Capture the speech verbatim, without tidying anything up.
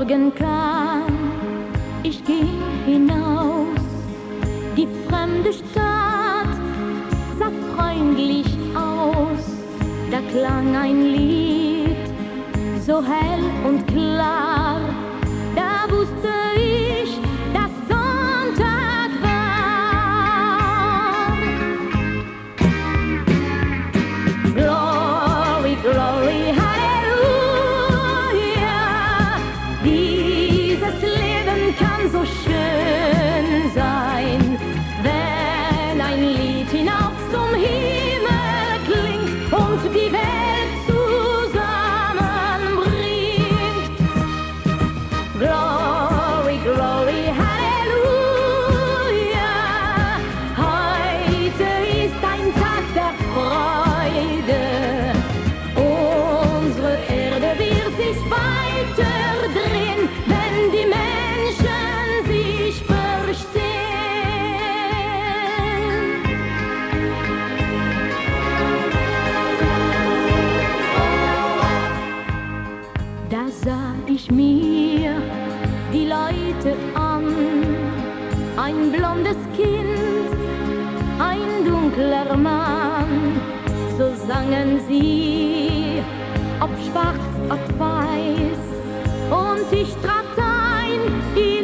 morgen kann, ich geh hinaus. Die fremde Stadt sah freundlich aus. Da klang ein Lied, so hell und klar. Da wusste ich, dass Sonntag war. Glory, glory, Halleluja. Dieses Leben kann so schön sein, wenn ein Lied hinauf zum Himmel klingt und die Welt zusammenbringt. Glory, glory, Halleluja. Heute ist ein Tag der Freude. Unsere Erde wird sich weiter drehen, wenn die Menschen sich verstehen. Da sah ich mir die Leute an, ein blondes Kind, ein dunkler Mann, so sangen sie, ob schwarz, ob weiß, und ich trat ein,